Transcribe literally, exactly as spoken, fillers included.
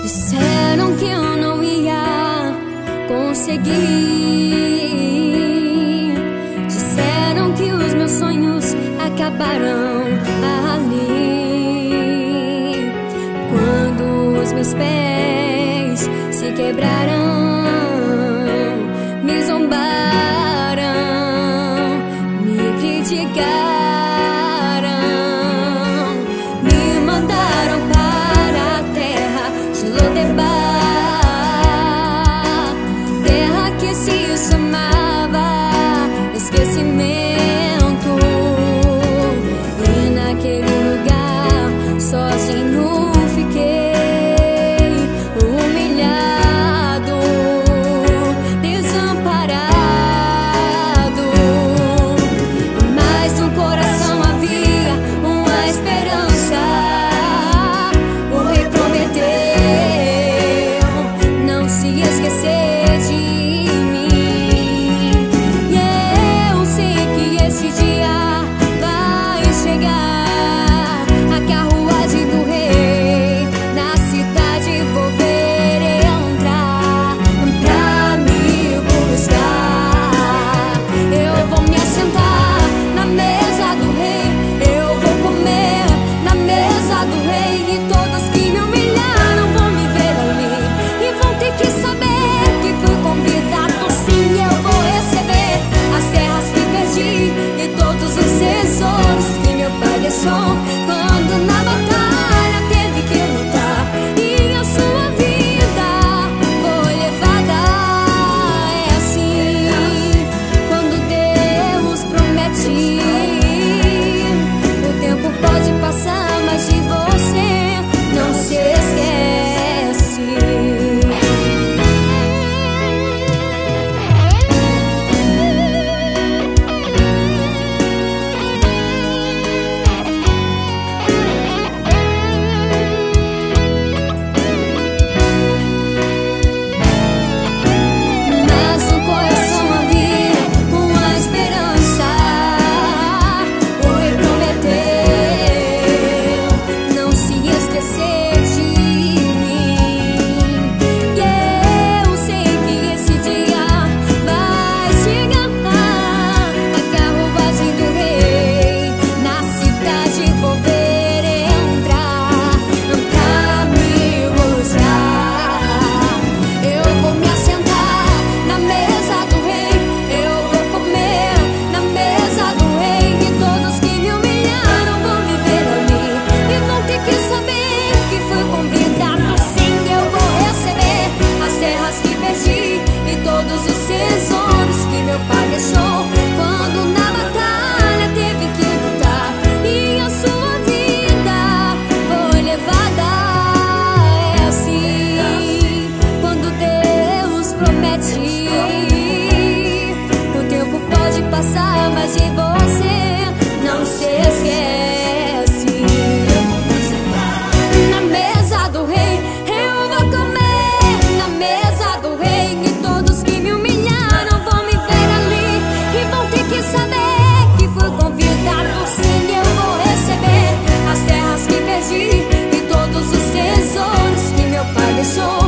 Disseram que eu não ia conseguir. Disseram que os meus sonhos acabaram ali, quando os meus pés se quebraram, me zombaram, me criticaram. Quando na batalha teve que lutar e a sua vida foi levada. É assim, quando Deus promete, o tempo pode passar, mas de você não se esquece. Quando na batalha teve que lutar e a sua vida foi levada. É assim, quando Deus promete, o tempo pode passar, mas de você não se esquece. Na mesa do rei eu vou comer, na mesa do rei, e todos que me humilharam vão me ver ali e vão ter que saber que fui convidado. Sim, eu vou receber as terras que perdi e todos os tesouros que meu pai deixou.